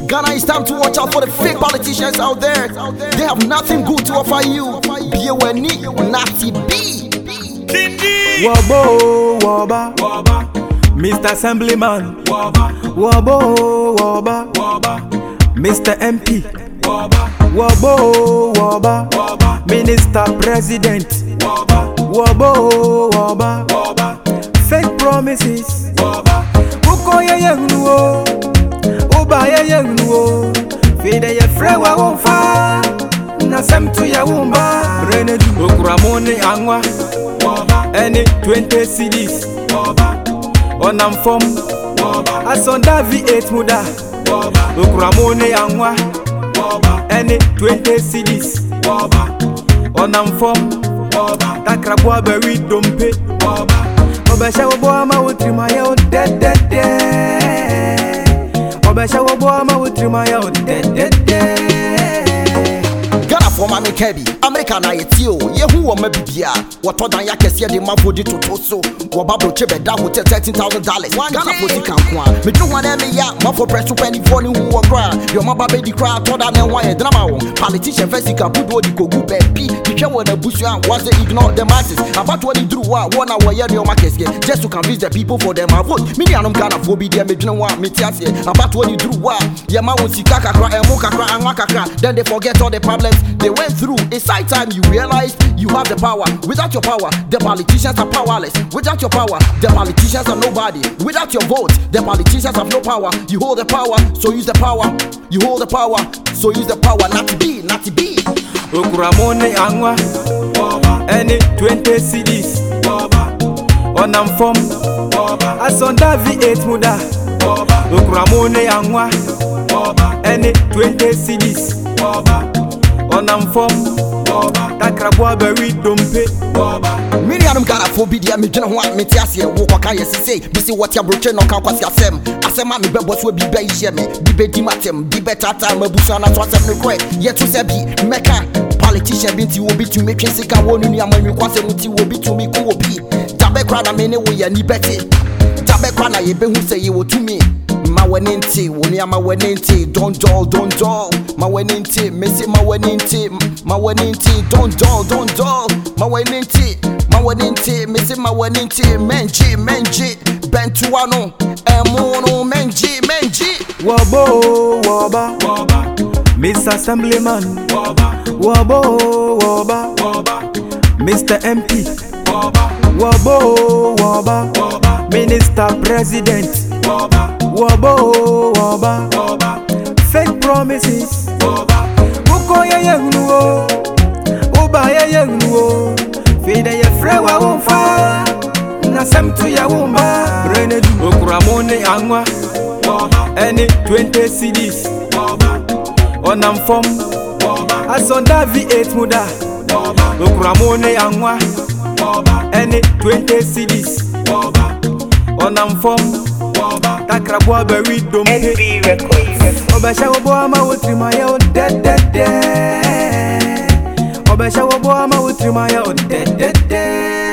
Ghana, it's time to watch out for the fake politicians out there. They have nothing good to offer you. Be a Weni, Natty B. Wabo, waba, Mr. Assemblyman. Wabo, waba, Mr. MP. Wabo, waba, Minister President. Wabo, waba, fake promises. Uko ye yenguo, uba ye yenguo. Fide ye frewa wonfa, na semtu ya wumba. Renedu okuramoni angwa, any 20 CDs. Onam form, asonda V8 muda. Okuramoni angwa, any 20 CDs. Onam form, takrabwa beri dompe. Obesha waboma utrimaya udedede. Obesha waboma utrimaya udedede. Ghana for Mami Kebi, America na yetio. Yehu wa mebibia. Watodan ya kesiya de mafodi totoso. Wabablo chebe da hotel $13,000. Ghana for zikankwa. Medru wane ya mafo presu penny phone who wa gra. Yo maba baby cry toda ne wanye drama won. Politician fesika budo di kogu bepi. Dikhe wana busu an was they ignore the masses. About what he drew wa wana wa ye de o makesiye. Just to convince the people for them a vote. Mini anum Ghana for bi de medru wa metiase. About what he drew wa ye ma won sika kakra emo kakra anwa kakra. Then they forget all the problems they went through. It's high time you realize you have the power. Without your power, the politicians are powerless. Without your power, the politicians are nobody. Without your vote, the politicians have no power. You hold the power, so use the power. You hold the power, so use the power. Not to be, not to be. Okuramoni angwa, any 20 CDs. Onam form, asonda V8 muda. Okuramoni angwa, any 20 CDs. Onam form, takrabwa beri dompe. Miriam Ghana for bidia me dwene ho a metiase wo kwaka yesese bisi what ya broche no kan kwase asema me bebo so bi be hye me bi be di matem bi be tata mabusa na to asem ne kwe yetu se bi meka politician binti wo bi tumi twe sika wonu ni amani kwase muti wo bi tumi ku obi tabe kra na me ne wo ya ni beti tabe kra na ye be hu se ye wo tumi ma wenenti woni ama wenenti don't dull ma wenenti me say ma wenenti don't dull ma wenenti me say ma wenenti menji bentuano emono menji Wabo, waba, Mr. Assemblyman. Wabo, waba, Mr. MP. Wabo, waba, Minister President. Wabo, waba, fake promises. Uko ye yenguo, uba ye yenguo. Fide ye frewa wonfa, na semtu ya wumba. Renedu okuramoni angwa, any 20 CDs. Onam form, asonda V8 muda. Okuramoni angwa, any 20 CDs. Onam form, takrabwa beri dompe. Obesha waboma utrimaya udedede. Obesha waboma utrimaya udedede.